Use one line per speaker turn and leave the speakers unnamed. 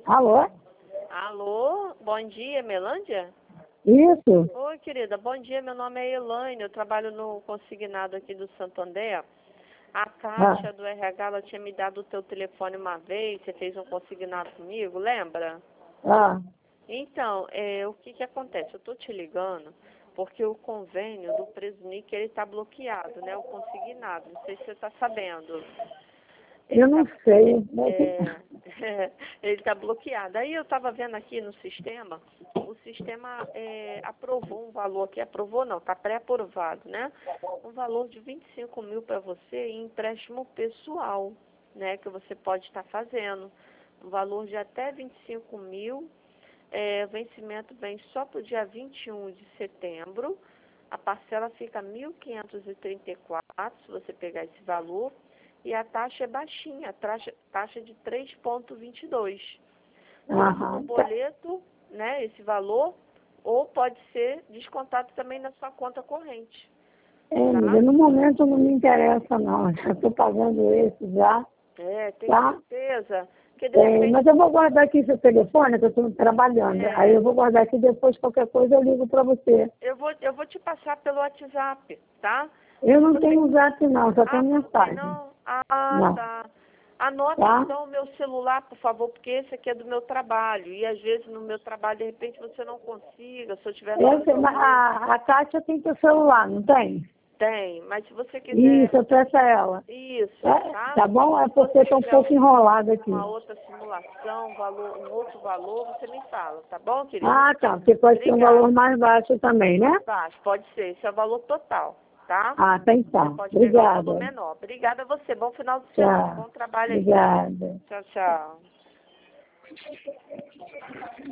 Alô?
Alô, bom dia, Melândia?
Isso?
Oi, querida, bom dia, meu nome é Elaine, eu trabalho no consignado aqui do Santander. A Kátia do RH, ela tinha me dado o teu telefone uma vez, você fez um consignado comigo, lembra?
Ah,
Então, o que que acontece? Eu tô te ligando porque o convênio do Presnic, ele tá bloqueado, né, o consignado, não sei se você está sabendo.
eu não sei. Mas...
Ele está bloqueado. Aí eu estava vendo aqui no sistema, o sistema aprovou um valor aqui, aprovou não, está pré-aprovado, né? Um valor de 25 mil para você em empréstimo pessoal, né? Que você pode estar fazendo. Um valor de até 25 mil, o vencimento vem só para o dia 21 de setembro. A parcela fica 1.534, se você pegar esse valor. E a taxa é baixinha, taxa de 3,22. Tanto no
Aham, tá.
boleto, né, esse valor, ou pode ser descontado também na sua conta corrente.
Amiga,
Tá?
no momento não me interessa, não. Já estou pagando esse já,
Tem
tá?
certeza? Porque de repente.
Mas eu vou guardar aqui seu telefone, que eu estou trabalhando. Aí eu vou guardar aqui, depois qualquer coisa eu ligo para você.
Eu vou te passar pelo WhatsApp, tá?
Eu
Se
não
você...
tenho zap, não, só tenho
Você não tem,
mensagem.
não?
Não,
Tá. Anota
tá?
então o meu celular, por favor, porque esse aqui é do meu trabalho. E às vezes no meu trabalho, de repente, você não consiga, se eu estiver na hora do
Mas
almoço.
a Kátia tem teu celular, não tem?
Tem, mas se você quiser.
Isso, eu peço a ela.
Isso, tá?
Tá bom? É
Se
porque
você
eu tô um
quiser
pouco enrolada aqui.
uma outra simulação, um outro valor, você me fala, tá bom, querida?
Ah, tá. Porque pode ter um
Obrigada.
valor mais baixo também, né?
Baixo, pode ser. Esse é o valor total, tá?
Ah, tá
Você
então.
pode pegar um valor
Obrigada.
menor. Obrigada a você. Bom final de semana.
Tchau.
Bom trabalho aí.
Obrigada.
Tchau, tchau.